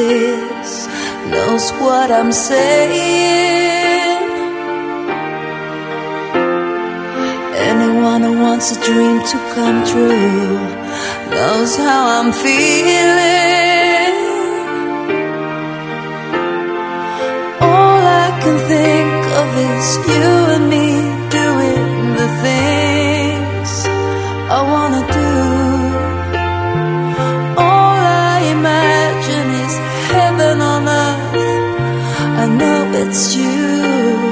this knows what I'm saying. Anyone who wants a dream to come true knows how I'm feeling. All I can think of is you and me doing the things I wanna do. All I imagine is heaven on earth. I know it's you.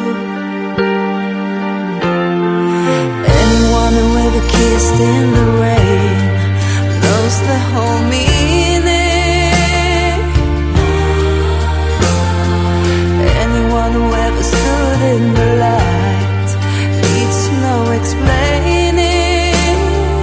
Anyone who ever kissed in the rain knows the whole meaning. Anyone who ever stood in the light needs no explaining.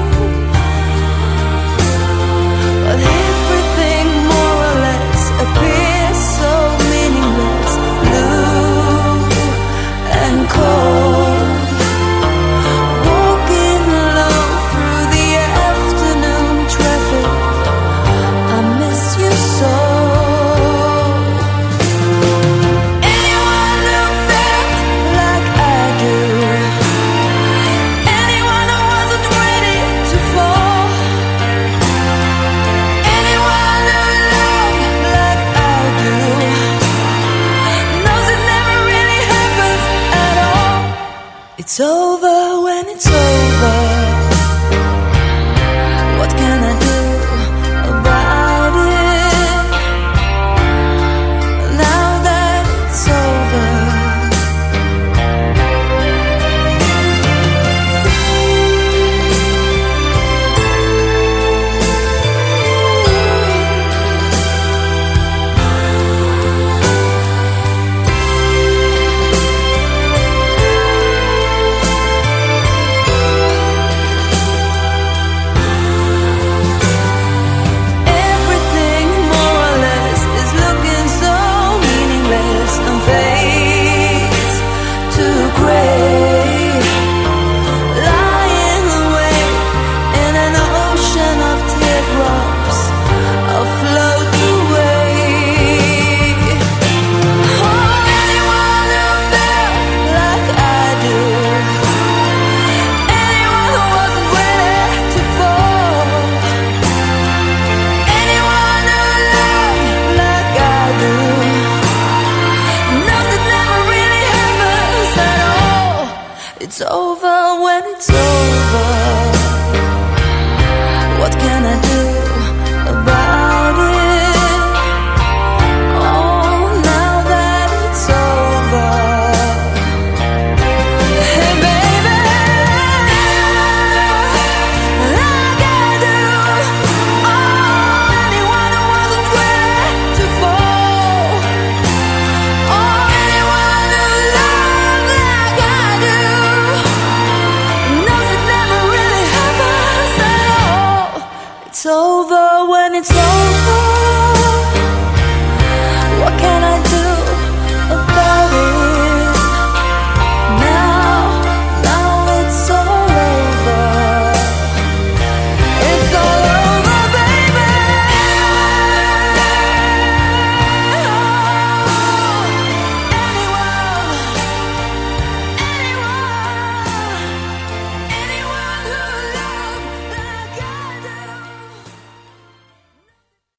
But everything more or less appears so meaningless, blue and cold. Walking alone through the afternoon traffic, I miss you so. Anyone who felt like I do, anyone who wasn't ready to fall, anyone who loved like I do, knows it never really happens at all. It's over when it's over. What can I do about it? Now that it's over. Everything more or less is looking so meaningless and fades to gray. Lying awake in an ocean of teardrops, I'll float away. Oh, anyone who felt like I do, anyone who wasn't ready to fall, anyone who loved like I do, knows it never really happens at all. It's over when it's over.